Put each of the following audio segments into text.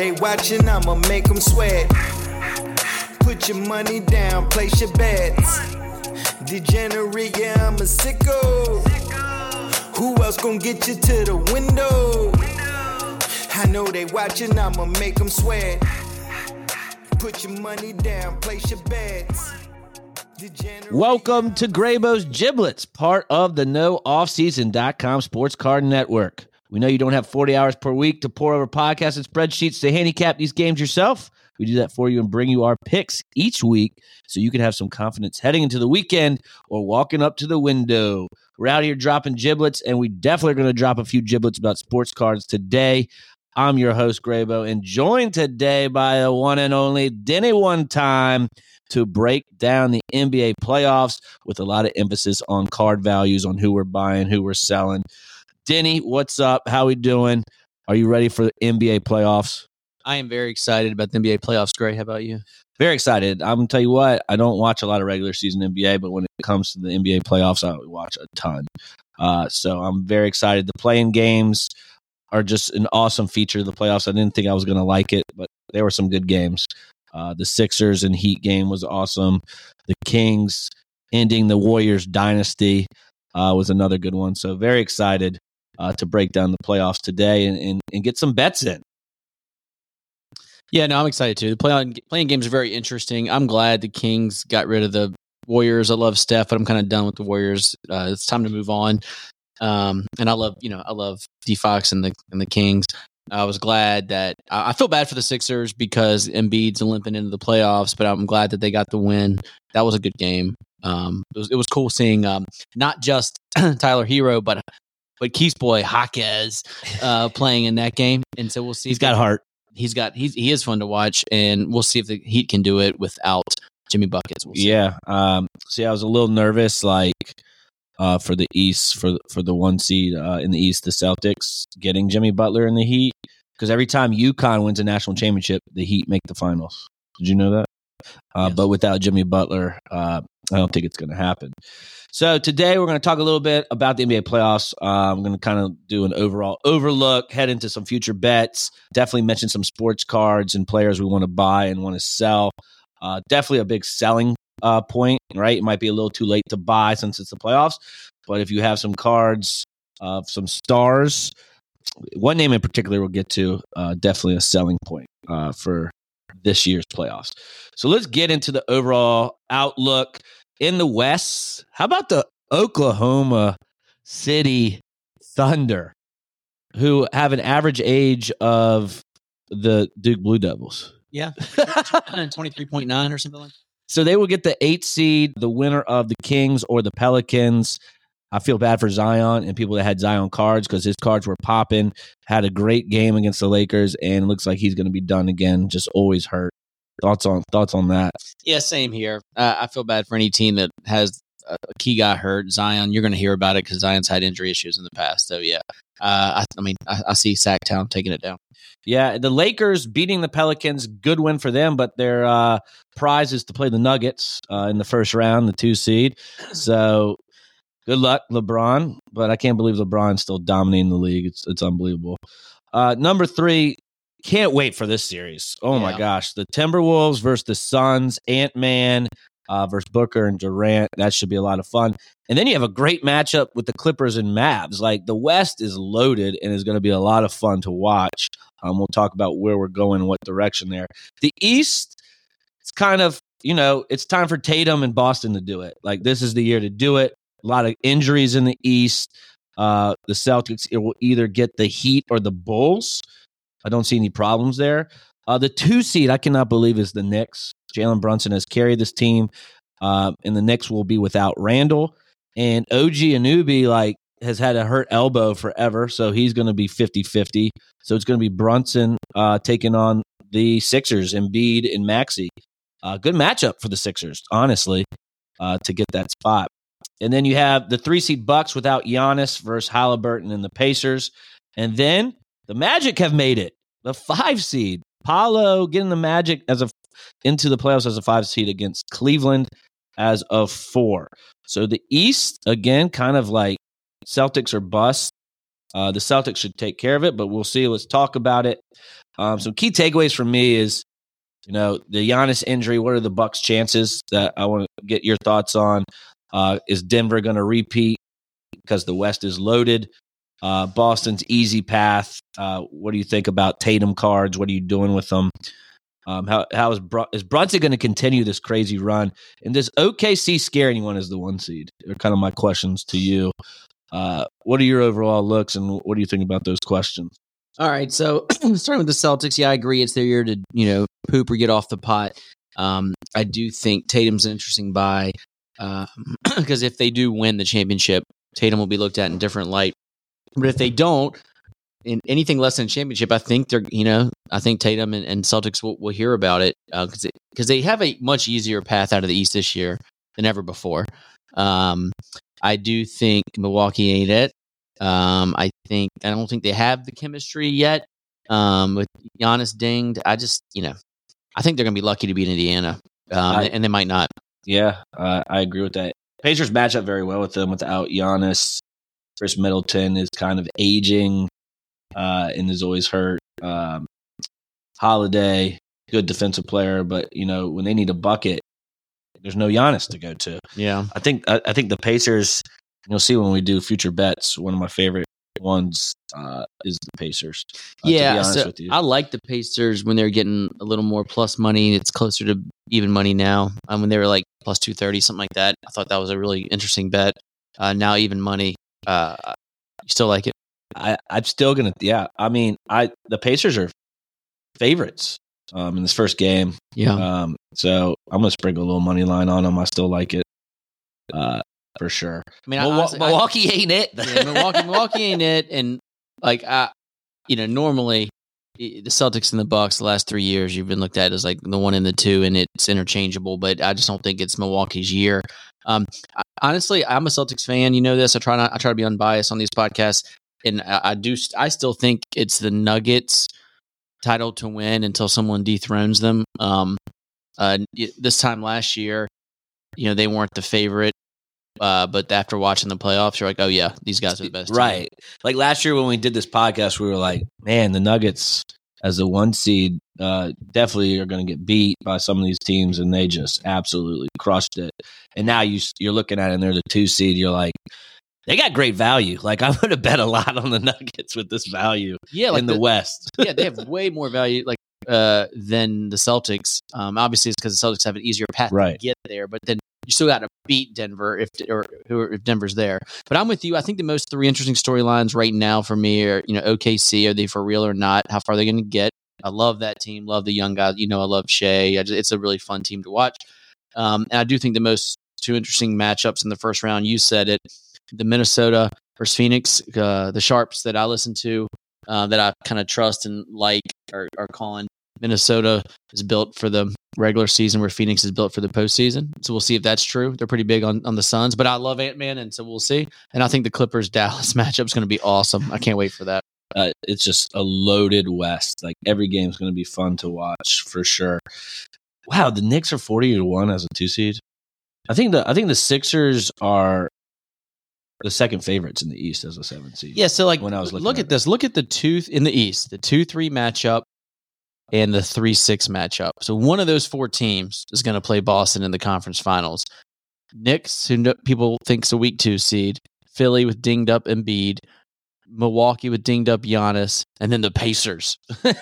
they watching, I'ma make them sweat. Put your money down, place your bets. Degenerate, yeah, I'm a sicko. Who else gon' get you to the window? I know they watching, I'ma make them sweat. Put your money down, place your bets. Welcome to Graybo's Giblets, part of the NoOffSeason.com Sports Card Network. We know you don't have 40 hours per week to pour over podcasts and spreadsheets to handicap these games yourself. We do that for you and bring you our picks each week so you can have some confidence heading into the weekend or walking up to the window. We're out here dropping giblets, and we definitely are going to drop a few giblets about sports cards today. I'm your host, Graybo, and joined today by the one and only Denny One Time to break down the NBA playoffs with a lot of emphasis on card values, on who we're buying, who we're selling. Denny, what's up? How we doing? Are you ready for the NBA playoffs? I am very excited about the NBA playoffs, Gray. How about you? Very excited. I'm going to tell you what, I don't watch a lot of regular season NBA, but when it comes to the NBA playoffs, I watch a ton. So I'm very excited. The play-in games are just an awesome feature of the playoffs. I didn't think I was going to like it, but there were some good games. The Sixers and Heat game was awesome. The Kings ending the Warriors dynasty was another good one. So very excited to break down the playoffs today and get some bets in. Yeah, no, I'm excited too. The playing games are very interesting. I'm glad the Kings got rid of the Warriors. I love Steph, but I'm kind of done with the Warriors. It's time to move on. And I love D Fox and the Kings. I was glad that I feel bad for the Sixers because Embiid's limping into the playoffs, but I'm glad that they got the win. That was a good game. It was cool seeing not just Tyler Hero, but Keith's boy Jaquez playing in that game. And so we'll see. He's got heart. He is fun to watch, and we'll see if the Heat can do it without Jimmy Buckets. We'll see. Yeah. See, I was a little nervous, for the East, for the one seed in the East, the Celtics getting Jimmy Butler in the Heat, because every time UConn wins a national championship, the Heat make the finals. Did you know that? Yes. But without Jimmy Butler, I don't think it's going to happen. So today we're going to talk a little bit about the NBA playoffs. I'm going to kind of do an overall overlook, head into some future bets, definitely mention some sports cards and players we want to buy and want to sell. Definitely a big selling point, right? It might be a little too late to buy since it's the playoffs, but if you have some cards, some stars, one name in particular we'll get to, definitely a selling point for this year's playoffs. So let's get into the overall outlook. In the West, how about the Oklahoma City Thunder, who have an average age of the Duke Blue Devils? Yeah, 23.9 or something like that. So they will get the 8th seed, the winner of the Kings or the Pelicans. I feel bad for Zion and people that had Zion cards because his cards were popping, had a great game against the Lakers, and it looks like he's going to be done again, just always hurt. Thoughts on that? Yeah, same here. I feel bad for any team that has a key guy hurt. Zion, you're going to hear about it because Zion's had injury issues in the past. So, yeah, I see Sacktown taking it down. Yeah, the Lakers beating the Pelicans, good win for them, but their prize is to play the Nuggets in the first round, the 2 seed. So good luck, LeBron. But I can't believe LeBron's still dominating the league. It's unbelievable. Number 3. Can't wait for this series. Oh, my gosh. The Timberwolves versus the Suns, Ant-Man versus Booker and Durant. That should be a lot of fun. And then you have a great matchup with the Clippers and Mavs. Like, the West is loaded and is going to be a lot of fun to watch. We'll talk about where we're going and what direction there. The East, it's kind of, it's time for Tatum and Boston to do it. Like, this is the year to do it. A lot of injuries in the East. The Celtics will either get the Heat or the Bulls. I don't see any problems there. The 2 seed, I cannot believe, is the Knicks. Jalen Brunson has carried this team, and the Knicks will be without Randall. And OG Anunoby, has had a hurt elbow forever, so he's going to be 50-50. So it's going to be Brunson taking on the Sixers, Embiid and Maxey. Good matchup for the Sixers, honestly, to get that spot. And then you have the 3 seed Bucks without Giannis versus Halliburton and the Pacers. And then the Magic have made it. The 5 seed, Paolo getting the Magic into the playoffs as a 5 seed against Cleveland as of 4. So the East, again, kind of like Celtics or bust. The Celtics should take care of it, but we'll see. Let's talk about it. Some key takeaways from me is, the Giannis injury. What are the Bucks' chances? That I want to get your thoughts on. Is Denver going to repeat because the West is loaded? Boston's easy path. What do you think about Tatum cards? What are you doing with them? How is Brunson going to continue this crazy run? And does OKC scare anyone as the 1 seed? Are kind of my questions to you. What are your overall looks, and what do you think about those questions? All right, so starting with the Celtics, I agree. It's their year to poop or get off the pot. I do think Tatum's an interesting buy because if they do win the championship, Tatum will be looked at in different light. But if they don't, in anything less than a championship, I think I think Tatum and Celtics will hear about it because they have a much easier path out of the East this year than ever before. I do think Milwaukee ain't it. I don't think they have the chemistry yet. With Giannis dinged, I think they're gonna be lucky to beat Indiana, and they might not. Yeah, I agree with that. Pacers match up very well with them without Giannis. Chris Middleton is kind of aging and is always hurt. Holiday, good defensive player, but when they need a bucket, there's no Giannis to go to. Yeah, I think the Pacers. You'll see when we do future bets. One of my favorite ones is the Pacers. To be honest with you. I like the Pacers when they're getting a little more plus money. It's closer to even money now. When they were like plus 230, something like that. I thought that was a really interesting bet. Now even money. You still like it? I'm still gonna. Yeah, the Pacers are favorites in this first game. Yeah. So I'm gonna sprinkle a little money line on them. I still like it. For sure. Milwaukee ain't it. Milwaukee ain't it. And normally the Celtics and the Bucks the last 3 years you've been looked at as like the 1 and the 2, and it's interchangeable. But I just don't think it's Milwaukee's year. Honestly, I'm a Celtics fan. You know this. I try to be unbiased on these podcasts, and I still think it's the Nuggets' title to win until someone dethrones them. This time last year, they weren't the favorite. But after watching the playoffs, you're like, oh yeah, these guys are the best. Right. Team. Like last year when we did this podcast, we were like, man, the Nuggets as the 1 seed definitely are going to get beat by some of these teams, and they just absolutely crushed it. And now you're looking at it, and they're the 2 seed. You're like, they got great value. Like I'm going to bet a lot on the Nuggets with this value. Yeah, like in the West. Yeah, they have way more value. Than the Celtics. Obviously, it's because the Celtics have an easier path to get there, but then you still got to beat Denver if Denver's there. But I'm with you. I think the most 3 interesting storylines right now for me are, OKC. Are they for real or not? How far are they going to get? I love that team. Love the young guys. I love Shea. It's a really fun team to watch. And I do think the most 2 interesting matchups in the first round. You said it. The Minnesota versus Phoenix. The Sharps that I listen to, that I kind of trust and like, are calling Minnesota is built for the regular season where Phoenix is built for the postseason. So we'll see if that's true. They're pretty big on the Suns, but I love Ant-Man, and so we'll see. And I think the Clippers-Dallas matchup is going to be awesome. I can't wait for that. It's just a loaded West. Like every game is going to be fun to watch for sure. Wow, the Knicks are 40-1 as a 2 seed. I think the Sixers are the second favorites in the East as a 7 seed. Yeah, so when I was look at this. Look at the 2 in the East, the 2-3 matchup and the 3-6 matchup. So one of those 4 teams is going to play Boston in the conference finals. Knicks, who people think is a week 2 seed, Philly with dinged up Embiid, Milwaukee with dinged up Giannis, and then the Pacers.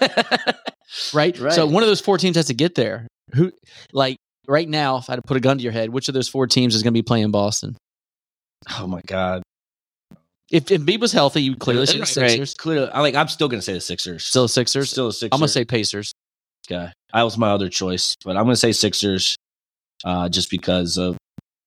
Right? So one of those 4 teams has to get there. Who, right now, if I had to put a gun to your head, which of those 4 teams is going to be playing Boston? Oh my God. If Embiid was healthy, you would clearly say the Sixers. Clearly, I'm still going to say the Sixers. Still the Sixers? Still the Sixers. I'm going to say Pacers. Okay. That was my other choice, but I'm going to say Sixers just because of,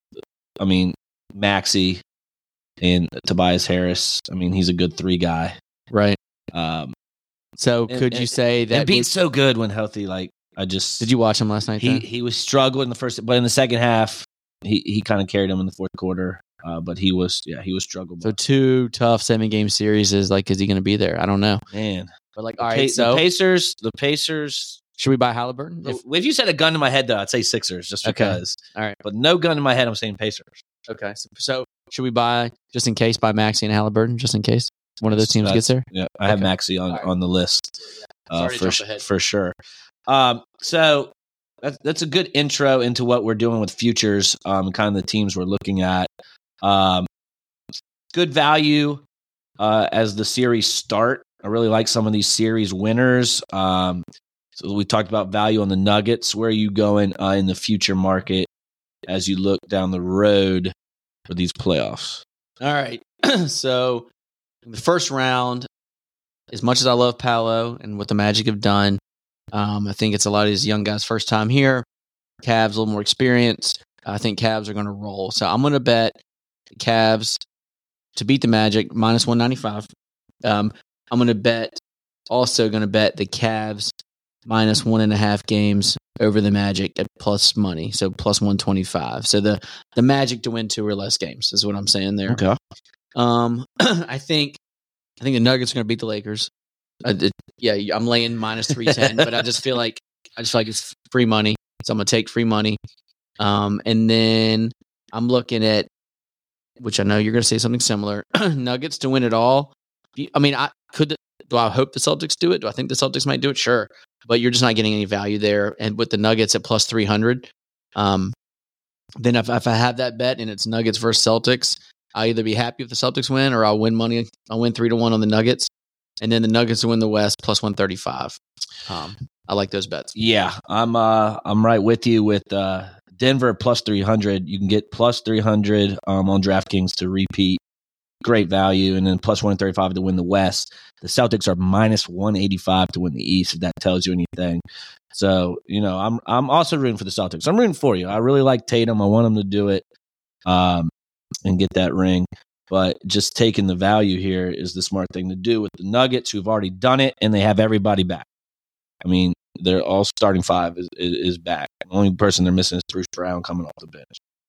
Maxey and Tobias Harris. He's a good 3 guy. Right. So could you say that Embiid's so good when healthy? Did you watch him last night? He was struggling in the first, but in the second half, he kind of carried him in the fourth quarter. But he was struggling. So 2 tough 7-game series is he going to be there? I don't know, man. But all right, so the Pacers. Should we buy Halliburton? If you said a gun to my head, though, I'd say Sixers just because. All right, but no gun to my head, I'm saying Pacers. Okay, so should we buy just in case? Buy Maxey and Halliburton just in case. one of those teams gets there. Yeah, I have Okay. Maxey on the list Sorry to jump ahead. for sure. So that's a good intro into what we're doing with futures, kind of the teams we're looking at. Good value as the series start. I really like some of these series winners. So we talked about value on the Nuggets. Where are you going in the future market as you look down the road for these playoffs? All right. So the first round, as much as I love Paolo and what the Magic have done, I think it's a lot of these young guys' first time here. Cavs a little more experienced. I think Cavs are going to roll. So I'm going to bet the Cavs to beat the Magic minus 195. I'm going to bet the Cavs minus 1.5 games over the Magic at plus money, so plus 125. So the Magic to win 2 or less games is what I'm saying there. Okay. I think the Nuggets are going to beat the Lakers. I'm laying minus 310, but I just feel like it's free money, so I'm going to take free money. And then I'm looking at, which I know you're going to say something similar, Nuggets to win it all. I mean, do I hope the Celtics do it? Do I think the Celtics might do it? Sure. But you're just not getting any value there. And with the Nuggets at plus 300, then if I have that bet and it's Nuggets versus Celtics, I'll either be happy if the Celtics win or I'll win money. I'll win 3-1 on the Nuggets. And then the Nuggets to win the West plus 135. I like those bets. Yeah, I'm right with you with Denver plus 300. You can get plus 300 on DraftKings to repeat. Great value, and then plus 135 to win the West. The Celtics are minus 185 to win the East, if that tells you anything. So, I'm also rooting for the Celtics. I'm rooting for you. I really like Tatum. I want him to do it and get that ring. But just taking the value here is the smart thing to do with the Nuggets, who've already done it, and they have everybody back. I mean, they're all starting 5 is back. The only person they're missing is Bruce Brown coming off the bench.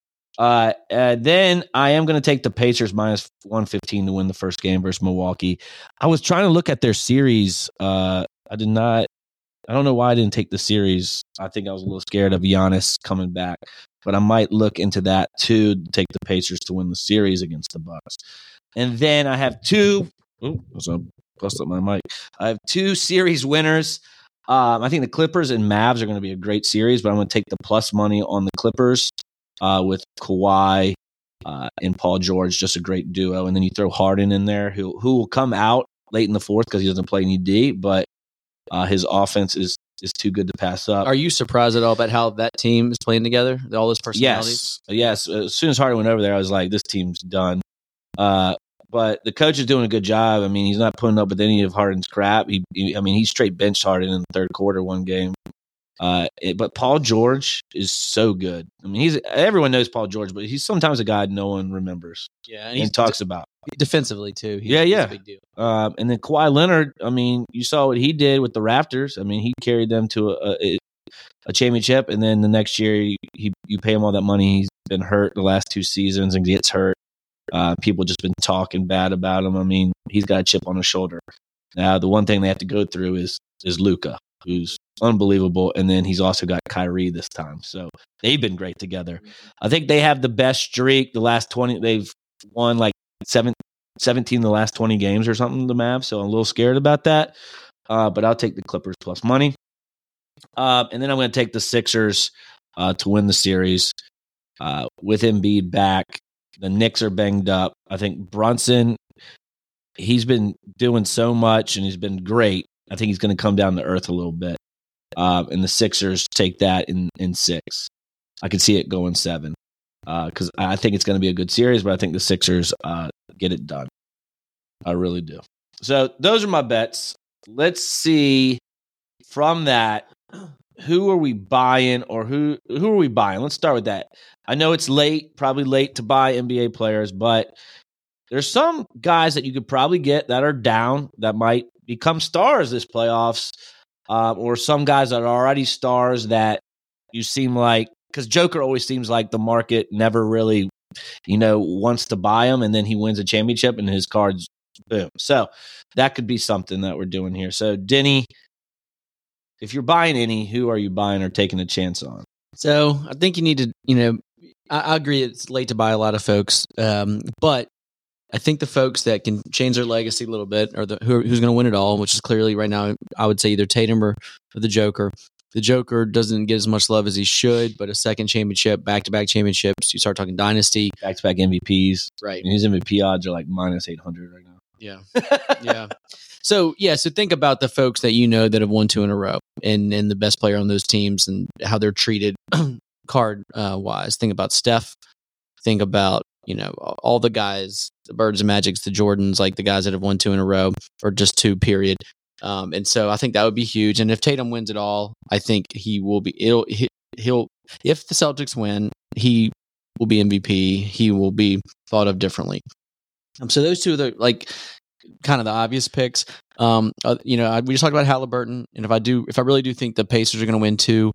Then I am going to take the Pacers minus 115 to win the first game versus Milwaukee. I was trying to look at their series. I don't know why I didn't take the series. I think I was a little scared of Giannis coming back, but I might look into that too, to take the Pacers to win the series against the Bucks. And then I have two. Bust up my mic. I have 2 series winners. I think the Clippers and Mavs are going to be a great series, but I'm going to take the plus money on the Clippers. With Kawhi and Paul George, just a great duo. And then you throw Harden in there, who will come out late in the fourth because he doesn't play any D, but his offense is too good to pass up. Are you surprised at all about how that team is playing together? All those personalities? Yes. As soon as Harden went over there, I was like, this team's done. But the coach is doing a good job. I mean, he's not putting up with any of Harden's crap. He straight benched Harden in the third quarter one game. But Paul George is so good. I mean, everyone knows Paul George, but he's sometimes a guy no one remembers. Yeah, and he talks about defensively too. He's a big deal. And then Kawhi Leonard. I mean, you saw what he did with the Raptors. I mean, he carried them to a championship, and then the next year you pay him all that money. He's been hurt the last 2 seasons and gets hurt. People just been talking bad about him. I mean, he's got a chip on his shoulder. Now, the one thing they have to go through is Luka, who's unbelievable, and then he's also got Kyrie this time. So they've been great together. I think they have the best streak. The last 20, they've won like 17 the last 20 games or something, the Mavs. So I'm a little scared about that. But I'll take the Clippers plus money. And then I'm going to take the Sixers to win the series with Embiid back. The Knicks are banged up. I think Brunson, he's been doing so much and he's been great. I think he's going to come down to earth a little bit. And the Sixers take that in 6. I could see it going 7 because I think it's going to be a good series, but I think the Sixers get it done. I really do. So those are my bets. Let's see from that, who are we buying or who are we buying? Let's start with that. I know it's probably late to buy NBA players, but there's some guys that you could probably get that are down that might become stars this playoffs, or some guys that are already stars that you seem like, because Joker always seems like the market never really, wants to buy him, and then he wins a championship and his cards, boom. So that could be something that we're doing here. So Denny, if you're buying any, who are you buying or taking a chance on? So I think you need to, I agree it's late to buy a lot of folks, but I think the folks that can change their legacy a little bit are who's going to win it all, which is clearly right now, I would say either Tatum or the Joker. The Joker doesn't get as much love as he should, but a second championship, back-to-back championships, you start talking dynasty. Back-to-back MVPs. Right. And his MVP odds are like minus 800 right now. Yeah. Yeah. So think about the folks that you know that have won 2 in a row and the best player on those teams and how they're treated card wise. Think about Steph. Think about, all the guys, the Birds and Magics, the Jordans, like the guys that have won 2 in a row or just 2 period. And so I think that would be huge. And if Tatum wins it all, I think he will be, he'll, if the Celtics win, he will be MVP. He will be thought of differently. So those two are the, kind of the obvious picks. We just talked about Halliburton. And if I really do think the Pacers are going to win 2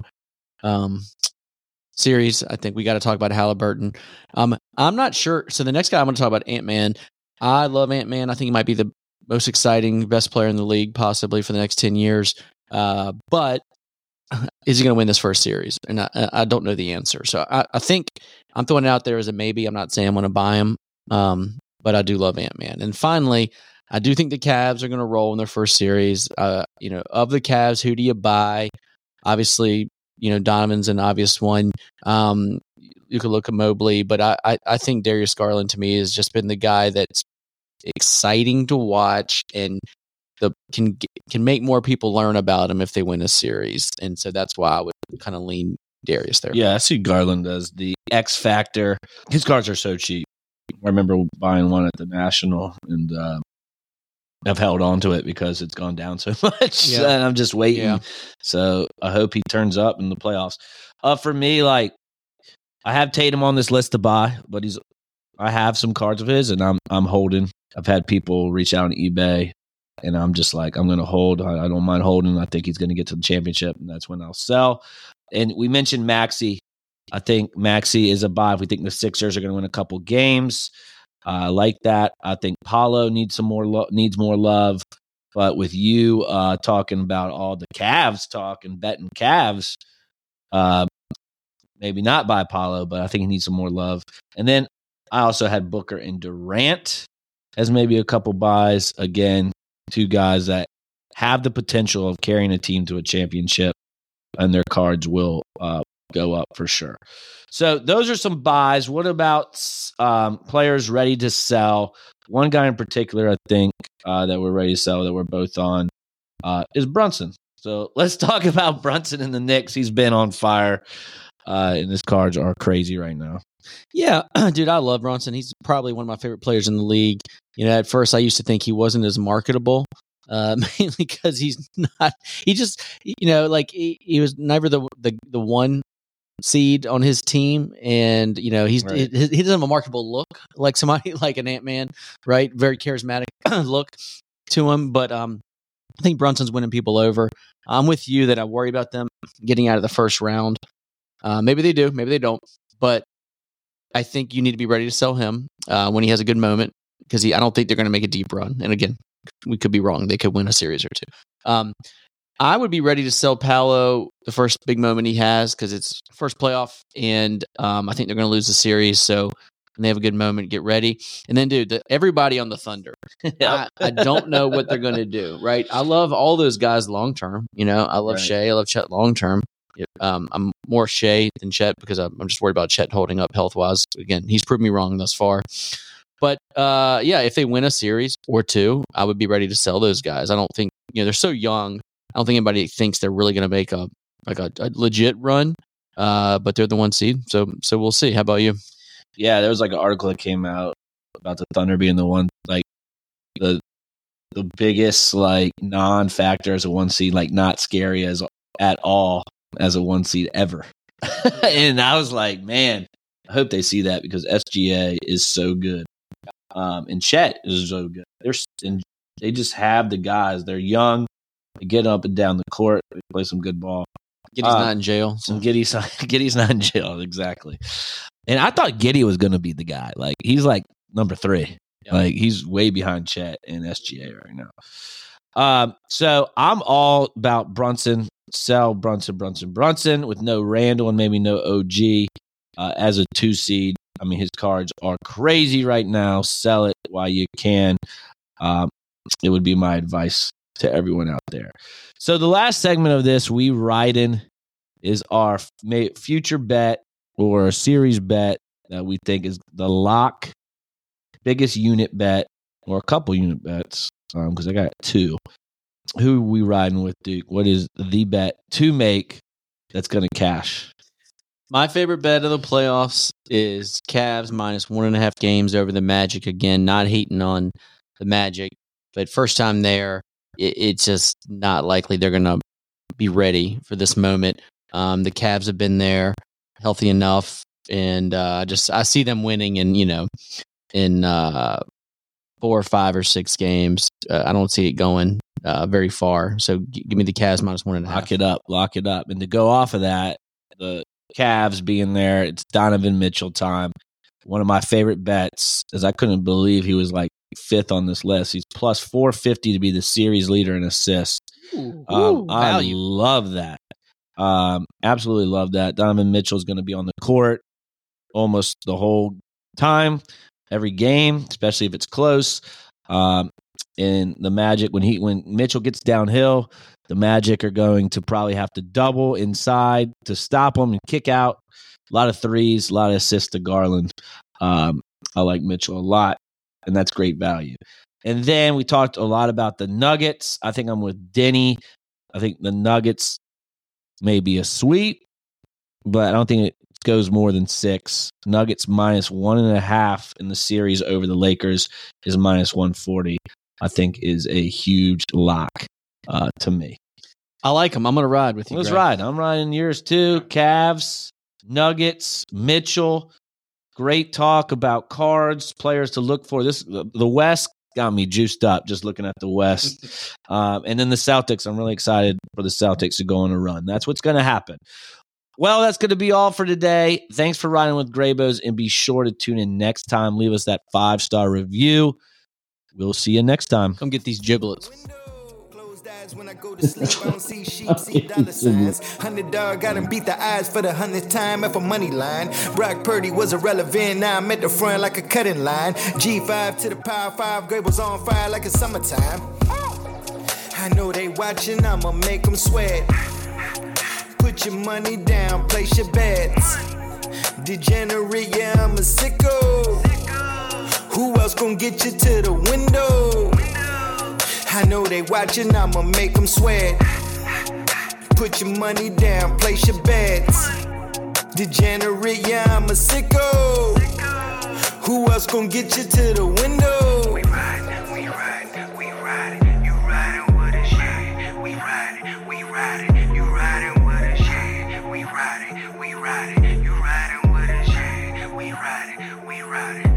series, I think we got to talk about Halliburton. I'm not sure. So the next guy I'm going to talk about, Ant-Man. I love Ant-Man. I think he might be the most exciting, best player in the league, possibly for the next 10 years. But is he going to win this first series? And I don't know the answer. So I think I'm throwing it out there as a maybe. I'm not saying I'm going to buy him, but I do love Ant-Man. And finally, I do think the Cavs are going to roll in their first series. Of the Cavs, who do you buy? Obviously, Donovan's an obvious one. You could look at Mobley, but I think Darius Garland to me has just been the guy that's exciting to watch and can make more people learn about him if they win a series. And so that's why I would kind of lean Darius there. Yeah, I see Garland as the X factor. His cards are so cheap. I remember buying one at the National, and I've held on to it because it's gone down so much. Yeah. And I'm just waiting. Yeah. So I hope he turns up in the playoffs. For me, I have Tatum on this list to buy, but I have some cards of his, and I'm holding. I've had people reach out on eBay, and I'm just like, I'm going to hold. I don't mind holding. I think he's going to get to the championship, and that's when I'll sell. And we mentioned Maxey. I think Maxey is a buy. If we think the Sixers are going to win a couple games, I like that. I think Paolo needs more love. But with you talking about all the Cavs talk and betting Cavs, maybe not buy Paolo, but I think he needs some more love. And then I also had Booker and Durant as maybe a couple buys. Again, 2 guys that have the potential of carrying a team to a championship, and their cards will go up for sure. So those are some buys. What about players ready to sell? One guy in particular, I think, that we're ready to sell, that we're both on, is Brunson. So let's talk about Brunson and the Knicks. He's been on fire, and his cards are crazy right now. Yeah, dude, I love Brunson. He's probably one of my favorite players in the league. At first I used to think he wasn't as marketable, mainly because he's not. He just, he was never the one seed on his team, and he doesn't have a marketable look like somebody like an Ant-Man, right? Very charismatic look to him, but I think Brunson's winning people over. I'm with you that I worry about them getting out of the first round. Maybe they do, maybe they don't, but I think you need to be ready to sell him when he has a good moment, because I don't think they're going to make a deep run. And again, we could be wrong. They could win a series or 2. I would be ready to sell Paolo the first big moment he has, because it's first playoff, and I think they're going to lose the series. So when they have a good moment, get ready. And then, dude, everybody on the Thunder. I don't know what they're going to do, right? I love all those guys long term. I love Shea. I love Chet long term. I'm more Shea than Chet because I'm just worried about Chet holding up health wise. Again, he's proved me wrong thus far. But if they win a series or 2, I would be ready to sell those guys. I don't think they're so young. I don't think anybody thinks they're really going to make a legit run, but they're the 1 seed. So we'll see. How about you? Yeah, there was an article that came out about the Thunder being the one, the biggest non-factor as a 1 seed, not scary at all as a 1 seed ever. And I was like, man, I hope they see that, because SGA is so good, and Chet is so good. They just have the guys. They're young. They get up and down the court. They play some good ball. Giddey's not in jail. So. Giddey's not in jail, exactly. And I thought Giddey was going to be the guy. He's number 3. Yeah. He's way behind Chet and SGA right now. So I'm all about Brunson. Sell Brunson with no Randall and maybe no OG as a 2 seed. I mean, his cards are crazy right now. Sell it while you can. It would be my advice to everyone out there. So the last segment of this, we riding, is our future bet or series bet that we think is the lock, biggest unit bet, or a couple unit bets, because I got two. Who are we riding with, Duke? What is the bet to make that's going to cash? My favorite bet of the playoffs is Cavs minus 1.5 games over the Magic. Again, not hating on the Magic, but first time there, it's just not likely they're going to be ready for this moment. The Cavs have been there, healthy enough, and I see them winning in 4 or 5 or 6 games. I don't see it going very far. So give me the Cavs minus 1.5. Lock it up. And to go off of that, the Cavs being there, it's Donovan Mitchell time. One of my favorite bets, as I couldn't believe he was like 5th on this list. He's plus 450 to be the series leader in assists. I love that. Absolutely love that. Donovan Mitchell is going to be on the court almost the whole time, every game, especially if it's close. And the Magic, when Mitchell gets downhill, the Magic are going to probably have to double inside to stop him and kick out. A lot of threes, a lot of assists to Garland. I like Mitchell a lot, and that's great value. And then we talked a lot about the Nuggets. I think I'm with Denny. I think the Nuggets may be a sweep, but I don't think it goes more than 6. Nuggets minus 1.5 in the series over the Lakers is minus 140. I think is a huge lock to me. I like them. I'm going to ride with you. Let's ride. I'm riding yours too. Cavs, Nuggets, Mitchell. Great talk about cards, players to look for. The West got me juiced up just looking at the West. And then the Celtics. I'm really excited for the Celtics to go on a run. That's what's going to happen. Well, that's going to be all for today. Thanks for riding with Graybos, and be sure to tune in next time. Leave us that 5-star review. We'll see you next time. Come get these giblets. When I go to sleep, I don't see sheep, see dollar signs. $100 got him beat the odds for the 100th time at a money line. Brock Purdy was irrelevant, now I'm at the front like a cutting line. G5 to the power 5, Grable's on fire like it's summertime. I know they watching, I'ma make them sweat. Put your money down, place your bets. Degenerate, yeah, I'm a sicko. Who else gon' get you to the window? I know they watching, I'ma make them sweat. Put your money down, place your bets. Degenerate, yeah, I'm a sicko. Who else gon' get you to the window? We ride, we ride, we ride. You riding with a shit. We ride, we ride. You riding with a shit. We ride, we ride. You riding with a shit. We ride, we ride.